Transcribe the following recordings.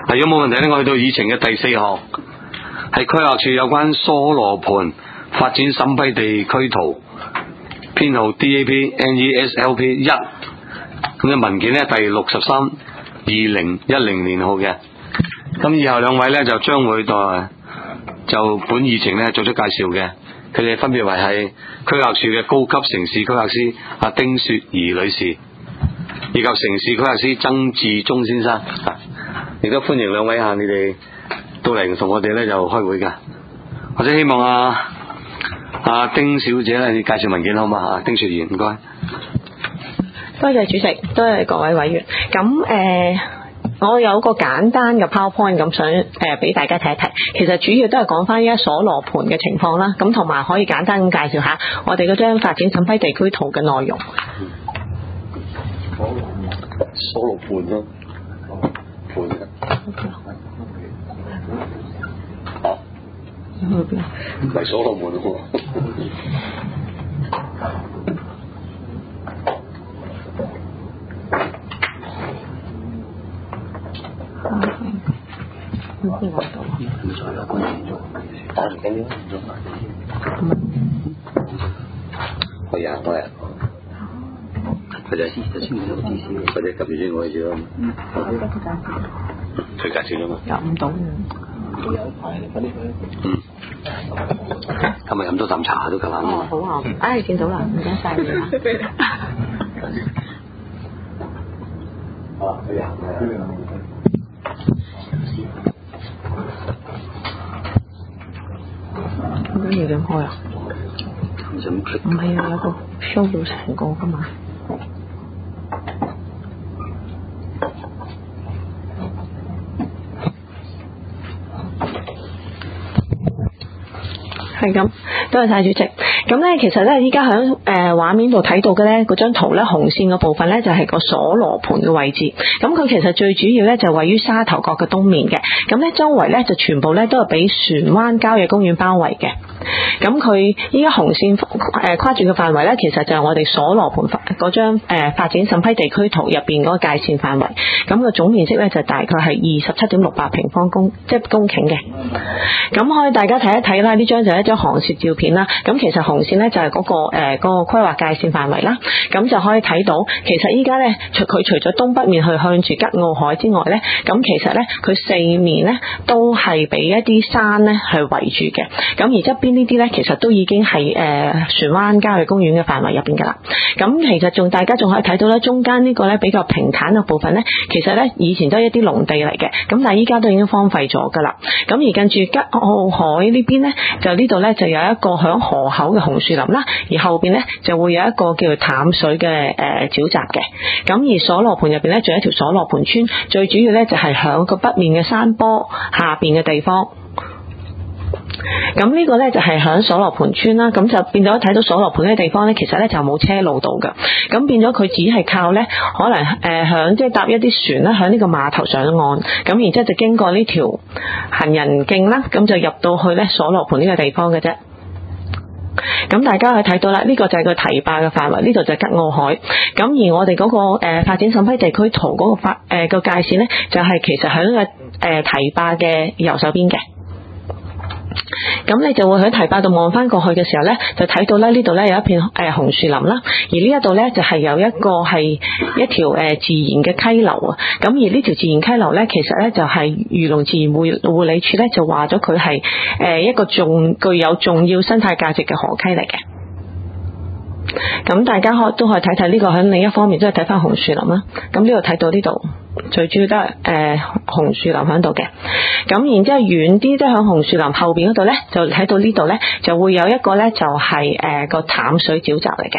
如果冇問題咧，我去到議程嘅第4項，係規劃署有關鎖羅盆發展審批地區圖編號 DAP/NESLP 1咁嘅文件咧，第63/2010年號嘅。咁以後兩位咧就將會就本議程咧作出介紹嘅，佢哋分別為係規劃署嘅高級城市規劃師阿丁雪兒女士，以及城市規劃師曾志忠先生。亦都歡迎兩位你哋到嚟同我哋咧就開會噶，或者希望阿丁小姐咧，你介紹文件好嘛？丁雪兒，唔該。 多謝主席，多謝各位委員。咁我有個簡單嘅 PowerPoint 咁想俾大家睇一睇。其實主要都係講翻依家鎖羅盆嘅情況啦，咁同埋可以簡單咁介紹下我哋嗰張發展審批地區圖嘅內容。 鎖羅盆咯，盆嘅。唔係鎖羅門喎。可以啊，可以啊。佢就及住先我去住咯。佢介紹咗嘛？ 入唔到。 今日飲多啖茶都夠啦。 好啊，見到啦，唔該晒你啊。咁要點開啊？唔係啊，有個 show 到成個噶嘛。係咁，多謝晒主席。咁咧，其實咧，依家喺畫面度睇到嘅咧，嗰張圖咧，紅線嘅部分咧就係個鎖羅盆嘅位置。咁佢其實最主要咧就位於沙頭角嘅東面嘅。咁咧周圍咧就全部咧都係俾船灣郊野公園包圍嘅。咁佢依家紅線跨住嘅範圍咧，其實就係我哋鎖羅盆嗰張發展審批地區圖入邊嗰個界線範圍。咁個總面積咧就大概係27.68平方公頃嘅。咁可以大家睇一睇啦，呢張就係一張航攝照片啦。咁其實紅線咧就係嗰個規劃界線範圍啦。咁就可以睇到，其實依家咧佢除咗東北面去向住吉澳海之外咧，咁其實咧佢四面咧都係俾一啲山咧去圍住嘅。咁而側邊呢啲咧，其實都已經係船灣郊野公園嘅範圍入邊噶啦。咁其實大家仲可以睇到咧，中間呢個咧比較平坦嘅部分咧，其實咧以前都係一啲農地嚟嘅，咁但係依家都已經荒廢咗噶啦。咁而近住吉澳海呢邊咧，就呢度咧就有一個響河口嘅紅樹林啦，而後邊咧就會有一個叫做淡水嘅沼澤嘅。咁而鎖羅盆入邊咧，仲有一條鎖羅盆村，最主要咧就係響個北面嘅山坡下邊嘅地方。咁呢個咧就係響鎖羅盆村啦，咁就變咗睇到鎖羅盆呢個地方咧，其實咧就冇車路到噶，咁變咗佢只係靠咧可能響即係搭一啲船啦，響呢個碼頭上岸，咁然之後就經過呢條行人徑啦，咁就入到去咧鎖羅盆呢個地方嘅啫。咁大家可以睇到啦，呢個就係個堤壩嘅範圍，呢度就係吉澳海。咁而我哋嗰個發展審批地區圖嗰個界線咧，就係其實響個堤壩嘅右手邊嘅。咁你就會喺堤壩度望翻過去嘅時候咧，就睇到咧呢度咧有一片紅樹林啦，而呢一度咧就係有一個係一條自然嘅溪流啊。咁而呢條自然溪流咧，其實咧就係漁農自然護理署咧就話咗佢係一個具有重要生態價值嘅河溪嚟嘅。咁大家都可以睇睇呢個，喺另一方面都係睇翻紅樹林啦。咁呢度睇到呢度最主要都係紅樹林喺度嘅。咁然之後遠啲即係喺紅樹林後邊嗰度咧，就睇到呢度咧就會有一個咧就係個淡水沼澤嚟嘅。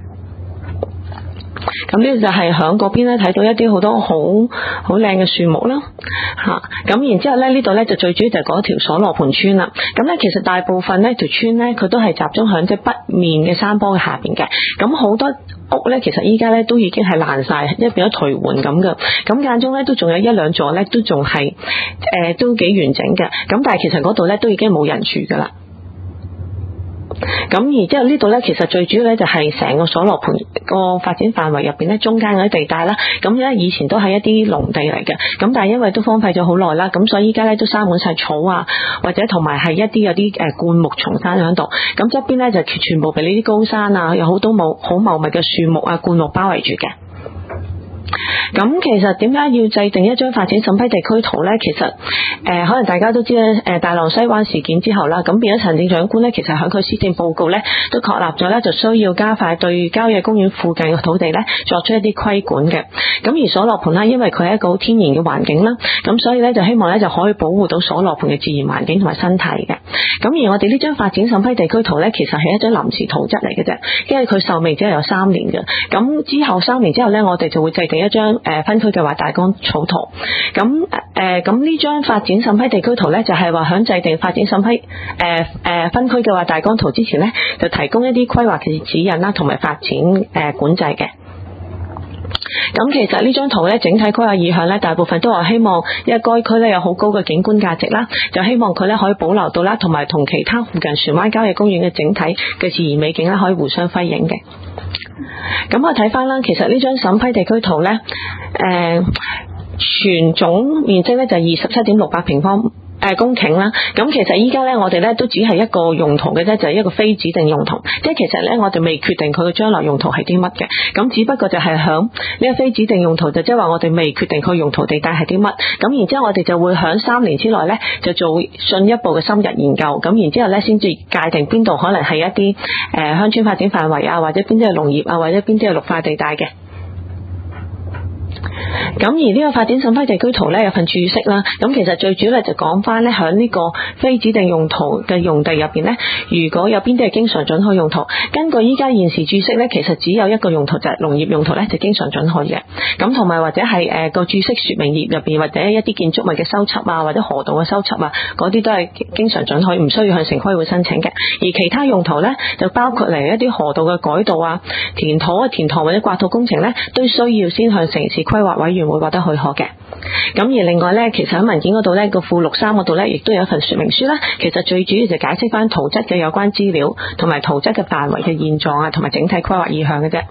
咁呢就係響嗰邊咧睇到一啲好多好靚嘅樹木啦嚇。咁然之後咧呢度咧就最主要就係嗰條鎖羅盆村啦。咁咧其實大部分呢條村咧佢都係集中響即係北面嘅山坡嘅下邊嘅。咁好多屋咧其實依家咧都已經係爛晒，即係變咗頹垣咁嘅。咁間中咧都仲有一兩座咧都仲係都幾完整嘅。咁但係其實嗰度咧都已經冇人住噶啦。 咁而之後呢度咧，其實最主要咧就係成個鎖羅盆個發展範圍入邊咧，中間嗰啲地帶啦，咁咧以前都係一啲農地嚟嘅，咁但係因為都荒廢咗好耐啦，咁所以依家咧都生滿晒草啊，或者同埋係一啲有啲灌木叢生喺度，咁側邊咧就全部被呢啲高山啊，有好多好茂密嘅樹木啊、灌木包圍住嘅。咁其實點解要制定一張發展審批地區圖呢？其實可能大家都知咧，大浪西灣事件之後啦，咁變咗行政長官呢，其實喺佢施政報告呢都確立咗呢，就需要加快對郊野公園附近嘅土地呢作出一啲規管嘅。咁而鎖羅盆啦，因為佢係一個好天然嘅環境啦，咁所以呢，就希望呢就可以保護到鎖羅盆嘅自然環境同埋生態嘅。咁而我哋呢張發展審批地區圖呢，其實係一張臨時圖則嚟嘅啫，因為佢壽命只係有3年嘅。咁之後3年之後呢，我哋就會制定一張分區計劃大綱草圖。咁呢張發展審批地區圖呢，就係話響制定發展審批分區計劃大綱圖之前呢，就提供一啲規劃嘅指引啦，同埋發展管制嘅。咁其實呢張圖呢，整體規劃意向呢，大部分都係希望，因為該區呢有好高嘅景觀價值啦，就希望佢呢可以保留到啦，同埋同其他附近船灣郊野公園嘅整體嘅自然美景呢，可以互相輝映嘅。咁我睇翻啦，其實呢張審批地區圖呢，全總面積呢就27.68平方公頃啦。咁其實依家呢，我哋呢都只係一個用途嘅啫，就係一個非指定用途，即係其實呢，我哋未決定佢嘅將來用途係啲乜嘅。咁只不過就係響呢個非指定用途，就即係話我哋未決定佢用途地帶係啲乜。咁然之後我哋就會響3年之內呢，就做進一步嘅深入研究。咁然之後呢，先至界定邊度可能係一啲鄉村發展範圍啊，或者邊啲係農業啊，或者邊啲係綠化地帶嘅。咁而呢個發展審批地區圖呢，有份注釋啦，咁其實最主要就講翻呢，響呢個非指定用途嘅用地入邊呢，如果有邊啲係經常准許用途，根據依家現時注釋呢，其實只有一個用途就係農業用途呢，就經常准許嘅。咁同埋或者係個注釋說明頁入邊，或者一啲建築物嘅修葺啊，或者河道嘅修葺啊，嗰啲都係經常准許，唔需要向城規會申請嘅。而其他用途呢，就包括嚟一啲河道嘅改道啊、填塘或者刮土工程呢，都需要先向城市規劃委員會獲得許可嘅。咁而另外呢，其實喺文件嗰度呢，個附錄3嗰度呢，亦都有一份說明書啦。其實最主要就解釋翻圖則嘅有關資料，同埋圖則嘅範圍嘅現狀啊，同埋整體規劃意向嘅啫。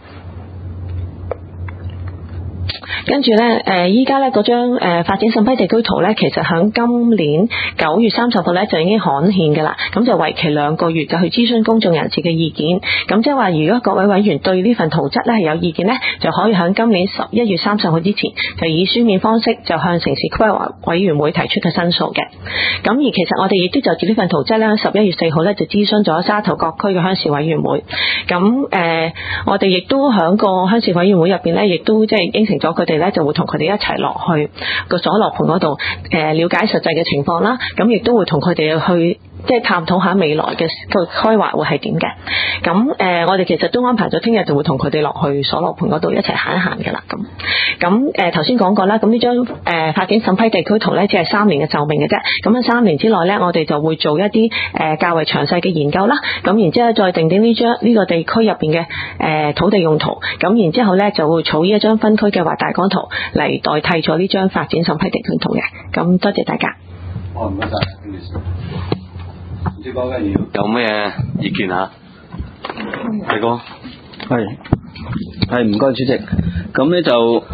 跟住呢，依家呢嗰張發展審批地區圖呢，其實喺今年9月30號呢就已經刊憲㗎啦。咁就為期2個月，就去諮詢公眾人士嘅意見。咁即係話，如果各位委員對呢份圖則呢係有意見呢，就可以喺今年11月30號之前，就以書面方式就向城市規劃委員會提出嘅申訴嘅。咁而其實我哋亦都就住呢份圖則呢，11月4號呢就諮詢咗沙頭角區嘅鄉事委員會。咁我哋亦都喺個鄉事委員會入邊呢，亦都即係應承咗佢哋呢，就會同佢哋一齊落去個鎖羅盆嗰度了解實際嘅情況啦。咁亦都會同佢哋去即係探討下未來嘅個規劃會係點嘅。咁我哋其實都安排咗聽日就會同佢哋落去鎖羅盆嗰度一齊行一行㗎啦。咁頭先講過啦，咁呢張發展審批地區圖呢，只係3年嘅壽命嘅啫。咁喺3年之內呢，我哋就會做一啲較為詳細嘅研究啦。咁然之後再定呢個地區入邊嘅土地用途。咁然之後呢，就會草擬一張分區計劃大綱圖嚟代替咗呢張發展審批地區圖嘅。咁多謝大家。 唔該晒，唔知嗰間有咩意見啊？大哥， 係唔該主席。咁咧就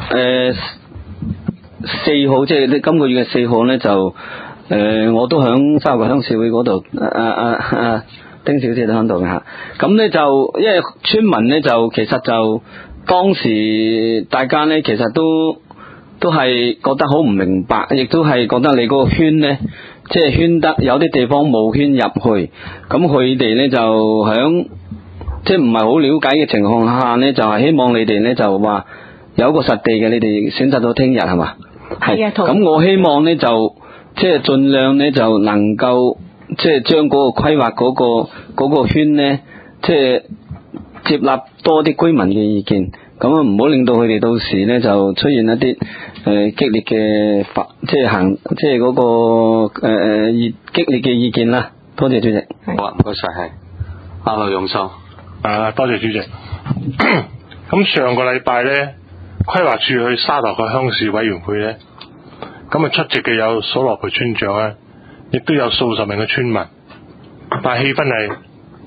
4號，即係今個月嘅4號咧就我都響沙頭角鄉事會嗰度，丁小姐都喺度嘅吓。咁咧就因為村民咧就其實就當時大家咧其實都係覺得好唔明白，亦都係覺得你嗰個圈咧即係圈得有啲地方冇圈入去，咁佢哋咧就響即係唔係好了解嘅情況下呢，就係希望你哋呢就話有一個實地嘅，你哋選擇到聽日係嘛？係。咁我希望呢就即係盡量呢就能夠即係將嗰個規劃嗰個圈呢，即係接納多啲居民嘅意見，咁啊唔好令到佢哋到時呢就出現一啲激烈嘅即係嗰個激烈嘅意見啦。多謝主席。 好啊，唔該晒，係阿劉永秀。 多謝主席。咁上個禮拜呢，規劃處去沙頭角鄉事委員會呢，咁出席嘅有鎖羅盆村長呢，亦都有數十名嘅村民，但係氣氛係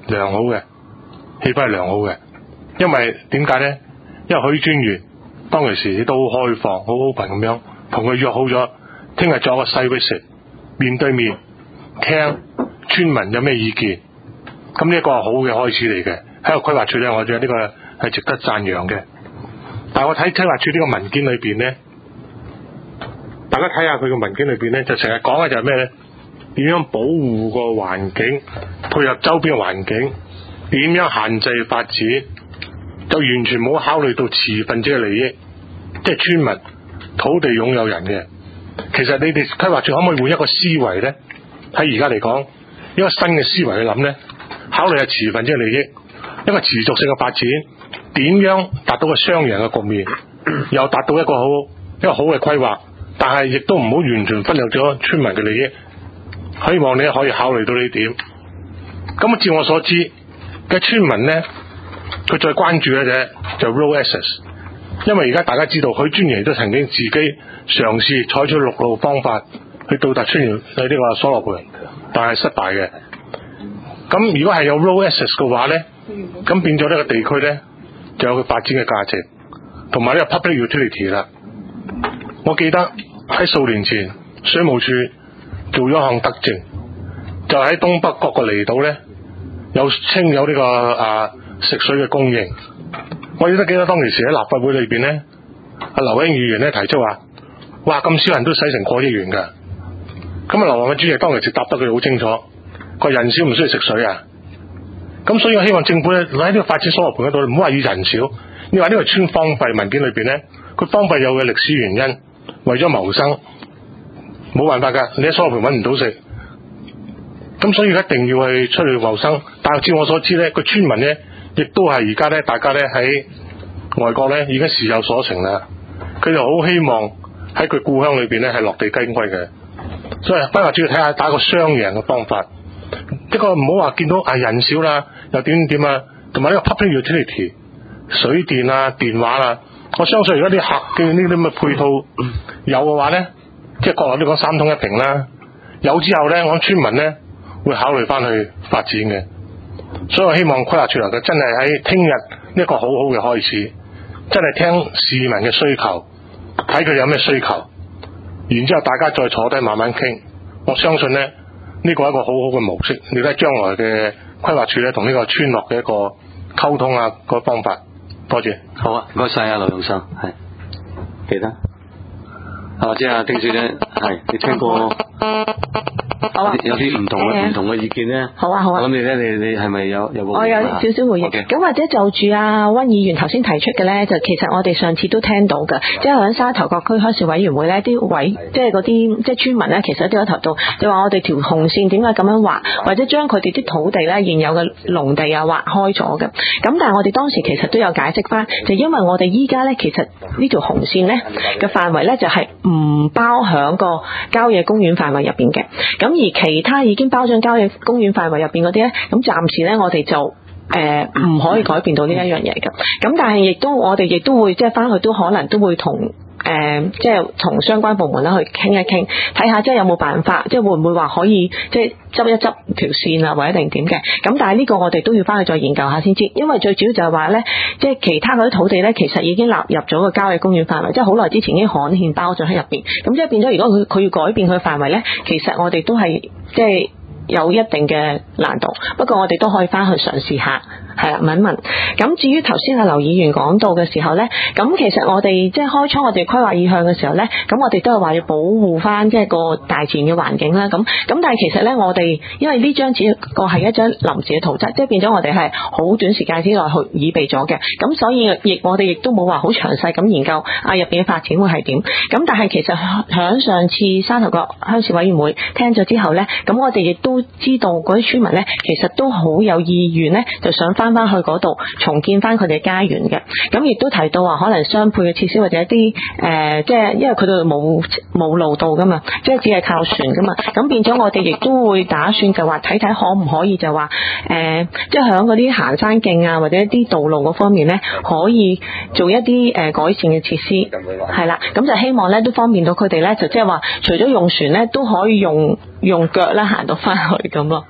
良好嘅，氣氛係良好嘅。因為點解呢？因為許專員當其時都好開放、好 open 咁樣，同佢約好咗，聽日做一個 site visit，面對面聽村民有咩意見。咁呢一個係好嘅開始嚟嘅，喺個規劃處呢，我覺得呢個係值得讚揚嘅。但係我睇規劃處呢個文件裏邊呢，大家睇下佢個文件裏邊呢，就成日講嘅就係咩呢？點樣保護個環境，配合周邊嘅環境，點樣限制發展，就完全冇考慮到持份者嘅利益，即係村民、土地擁有人嘅。其實你哋規劃處可唔可以換一個思維呢？喺而家嚟講，一個新嘅思維去諗呢，考慮下持份者嘅利益，一個持續性嘅發展，點樣達到個雙贏嘅局面，又達到一個好嘅規劃，但係亦都唔好完全忽略咗村民嘅利益。希望你可以考慮到呢點。咁照我所知嘅村民呢，佢最關注嘅就 road access， 因為而家大家知道許專員都曾經自己嘗試採取陸路方法去到達村員喺呢個所羅盤，但係失敗嘅。咁如果係有 road access 嘅話呢，咁變咗呢個地區呢，就有佢發展嘅價值，同埋呢個 public utility 啦。我記得喺數年前水務署做咗一項德政，就喺東北各個離島呢，有呢個食水嘅供應。我亦都記得當其時喺立法會裏邊呢，阿劉英議員呢提出話，哇，咁少人都使成過億元㗎。咁啊，劉皇嘅主席當其時答得佢好清楚，個人少唔需要食水啊。咁所以我希望政府呢，喺呢個發展所羅盤嗰度，唔好話以人少，你話呢個村荒廢文件裏邊呢，佢荒廢有嘅歷史原因，為咗謀生。冇辦法㗎，你喺所羅盤揾唔到食，咁所以一定要去出去謀生。但係照我所知呢，個村民呢，亦都係而家呢，大家呢喺外國呢已經事有所成啦。佢就好希望喺佢故鄉裏邊呢係落地歸嘅。所以規劃處要睇下打個雙贏嘅方法。一個唔好話見到人少啦，又點啊，同埋呢個 public utility 水電啊、電話啊，我相信如果啲客嘅呢啲咁嘅配套有嘅話呢，即係國內都講三通一平啦，有之後呢，我村民呢會考慮翻去發展嘅。所以我希望規劃處能夠真係喺聽日呢一個好好嘅開始，真係聽市民嘅需求，睇佢有咩需求，然之後大家再坐低慢慢傾。我相信呢，呢個係一個好好嘅模式，你睇將來嘅規劃處呢同呢個村落嘅一個溝通啊個方法。多謝。 好啊，唔該晒啊，劉勇生，係記得。即係丁小姐，係你聽過？ 好啊， 有啲唔同嘅意見咧。 好啊。 咁你咧，你係咪有個？ 我有少少回應。咁 Okay. 或者就住溫議員頭先提出嘅咧，就其實我哋上次都聽到嘅，即係喺沙頭角區開發委員會咧，啲即係嗰啲即係村民咧，其實都有投到，就話我哋條紅線點解咁樣劃，或者將佢哋啲土地咧現有嘅農地啊劃開咗嘅。咁但係我哋當時其實都有解釋翻，就因為我哋依家咧其實呢條紅線咧嘅範圍咧就係唔包響個郊野公園範圍入邊嘅。咁而其他已經包咗郊野公園範圍入邊嗰啲咧，咁暫時咧我哋就唔可以改變到呢一樣嘢嘅。咁但係我哋亦都會即係翻去都可能都會同即係同相關部門啦去傾一傾，睇下即係有冇辦法，即係會唔會話可以即係執一執條線啊，或者定點嘅。咁但係呢個我哋都要翻去再研究下先知，因為最主要就係話咧，即係其他嗰啲土地咧，其實已經納入咗個郊野公園範圍，即係好耐之前已經刊憲包咗喺入邊。咁即係變咗，如果佢要改變佢範圍咧，其實我哋都係即係有一定嘅難度。不過我哋都可以翻去嘗試下。係啦，問一問。咁至於頭先阿劉議員講到嘅時候呢，咁其實我哋即係開初我哋規劃意向嘅時候呢，咁我哋都係話要保護翻即係個大自然嘅環境啦。咁但係其實呢，我哋因為呢張只個係一張臨時嘅圖則，即係變咗我哋係好短時間之內去擬備咗嘅。咁所以我哋亦都冇話好詳細咁研究入邊嘅發展會係點。咁但係其實響上次沙頭角鄉事委員會聽咗之後呢，咁我哋亦都知道嗰啲村民呢，其實都好有意願呢，就想翻去嗰度重建翻佢哋家園嘅。咁亦都提到話可能相配嘅設施或者一啲即係因為佢哋冇路道噶嘛，即係只係靠船噶嘛。咁變咗我哋亦都會打算就話睇睇可唔可以就話即係響嗰啲行山徑啊或者一啲道路嗰方面咧，可以做一啲改善嘅設施。係啦，咁就希望咧都方便到佢哋咧，就即係話除咗用船咧，都可以用腳咧行到翻去咁咯。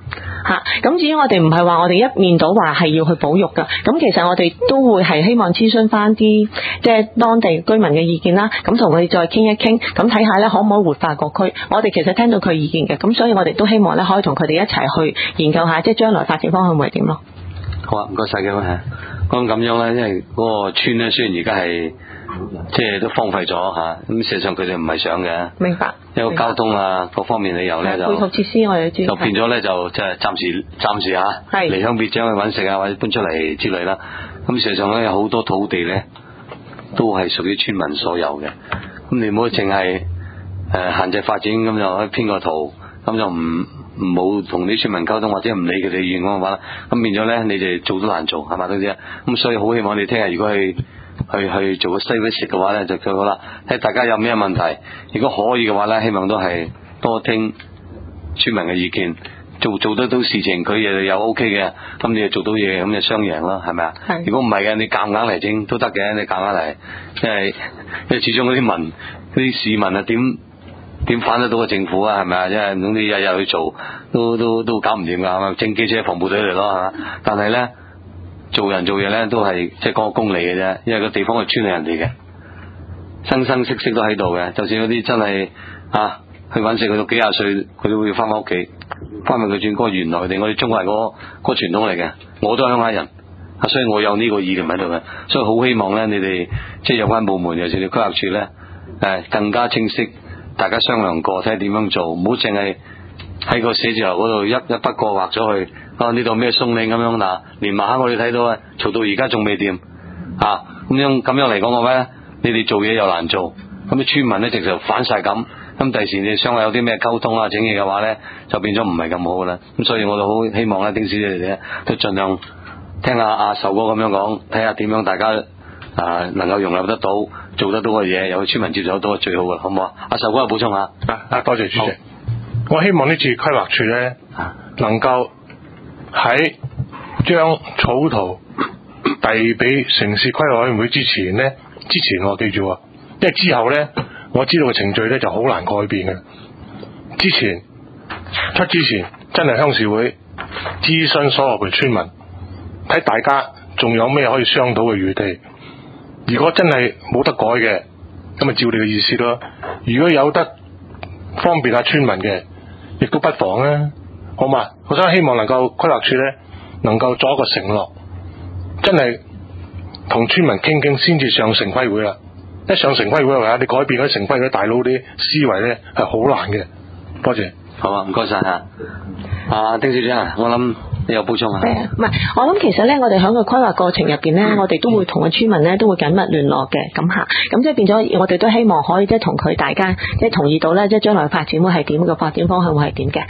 咁至於我哋唔係話我哋一面倒話係要去保育㗎，咁其實我哋都會係希望諮詢翻啲即係當地居民嘅意見啦，咁同佢哋再傾一傾，咁睇下咧可唔可以活化個區。我哋其實聽到佢意見嘅，咁所以我哋都希望咧可以同佢哋一齊去研究下，即係將來發展方向會係點咯。 好啊，唔該晒嘅嚇。咁樣咧，因為嗰個村咧雖然而家係即係都荒廢咗嚇，咁事實上佢哋唔係想嘅。明白。因為交通啊各方面理由咧就配套設施我哋知。 就變咗咧就即係暫時嚇離鄉別井去揾食啊，或者搬出嚟之類啦。咁事實上咧有好多土地咧都係屬於村民所有嘅。咁你唔好淨係限制發展，咁就可以編個圖，咁就唔冇同啲村民溝通，或者唔理佢哋意願嘅話，咁變咗咧你哋做都難做，係嘛，都知啊。咁所以好希望你聽日如果去做個 site visit 嘅話咧，就最好啦。睇大家有咩問題，如果可以嘅話咧，希望都係多聽村民嘅意見，做得到事情，佢又有 OK 嘅，咁你又做到嘢，咁就雙贏咯，係咪啊？如果唔係嘅，你夾硬嚟整都得嘅，你夾硬嚟，因為始終嗰啲市民啊點反得到個政府啊？係咪啊？因為總之日日去做都搞唔掂噶，係咪？整記者防暴隊嚟咯嚇。但係咧做嘢咧都係即係講個公理嘅啫，因為個地方係村係人哋嘅，生生息息都喺度嘅。就算嗰啲真係去揾食，去到幾廿歲，佢都會翻屋企，翻去佢轉嗰個原來地，我哋中國人嗰個傳統嚟嘅。我都係鄉下人，所以我有呢個意見喺度嘅。所以好希望咧，你哋即係有關部門，尤其是規劃處咧，更加清晰。大家商量過睇下點樣做，唔好淨係喺個寫字樓嗰度一筆過畫咗去。呢度咩鬆嶺咁樣嗱，連晚黑我哋睇到嘈到而家仲未掂咁樣嚟講嘅話咧，你哋做嘢又難做，咁啲村民咧直頭反晒咁。咁第時你想話有啲咩溝通整嘢嘅話咧，就變咗唔係咁好啦。咁所以我就好希望咧，丁小姐你哋咧都盡量聽下阿壽哥咁樣講，睇下點樣大家能夠容納得到，做得到嘅嘢，有村民接受得到最好嘅，好唔好啊？阿壽哥有補充下。 多謝主席。我希望呢次規劃處咧能夠喺將草圖遞俾城市規劃委員會之前我記住，因為之後咧我知道嘅程序咧就好難改變嘅。之前真係鄉事會諮詢所有嘅村民，睇大家仲有咩可以商討嘅餘地。如果真係冇得改嘅，咁咪照你嘅意思咯。如果有得方便下村民嘅，亦都不妨啊，好嘛？我想希望能夠規劃處咧，能夠作一個承諾，真係同村民傾先至上城規會啦。一上城規會嘅話，你改變嗰啲城規會大佬啲思維咧係好難嘅。多謝。 好啊，唔該晒丁小姐，我諗你有補充啊？ 係啊，唔係，我諗其實咧，我哋喺個規劃過程入邊咧，我哋都會同個村民咧都會緊密聯絡嘅，咁即係變咗，我哋都希望可以即係同佢大家即係同意到咧，即係將來發展會係點，個發展方向會係點嘅。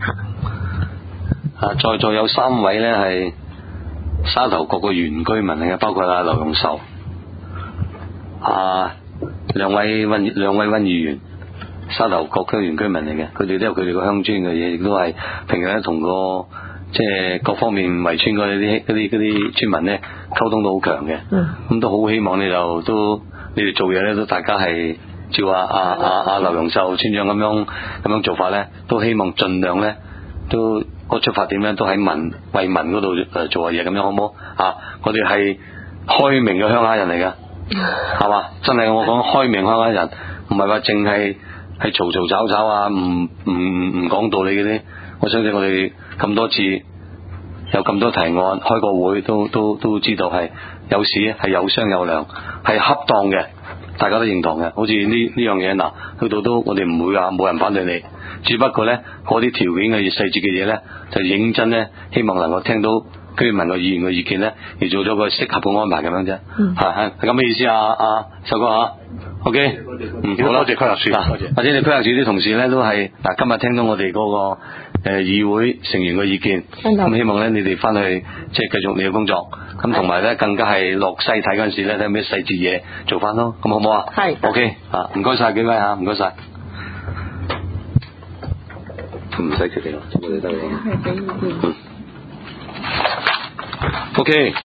在座有3位咧係沙頭角嘅原居民嚟嘅，包括劉永壽，兩位溫議員，沙頭角區原居民嚟嘅，佢哋都有佢哋個鄉村嘅嘢，亦都係平日咧同個即係各方面圍村嗰啲村民咧溝通都好強嘅。咁都好希望你哋做嘢咧都大家係照阿劉永壽村長咁樣做法咧，都希望盡量咧都個出發點咧都喺為民嗰度做下嘢，咁樣好唔好？我哋係開明嘅鄉下人嚟噶，係嘛？真係我講開明鄉下人，唔係話淨係嘈吵唔講道理嗰啲。我相信我哋咁多次有咁多提案，開個會都知道係有時係有商有量，係恰當嘅，大家都認同嘅。好似呢樣嘢嗱，去到都我哋唔會話冇人反對你，只不過咧嗰啲條件嘅細節嘅嘢咧，就認真咧，希望能夠聽到居民嘅議員嘅意見咧，而做咗個適合嘅安排咁樣啫。係咁嘅意思壽哥OK，好啦，多謝規劃處，或者你規劃處啲同事咧都係今日聽到我哋嗰個議會成員嘅意見，咁希望咧你哋翻去即係繼續你嘅工作，咁同埋咧更加係落西睇嗰陣時咧睇咩細節嘢做翻咯，咁好唔好啊？係 OK，唔該晒幾位唔該晒，唔使決定啦，我哋得嘅。OK。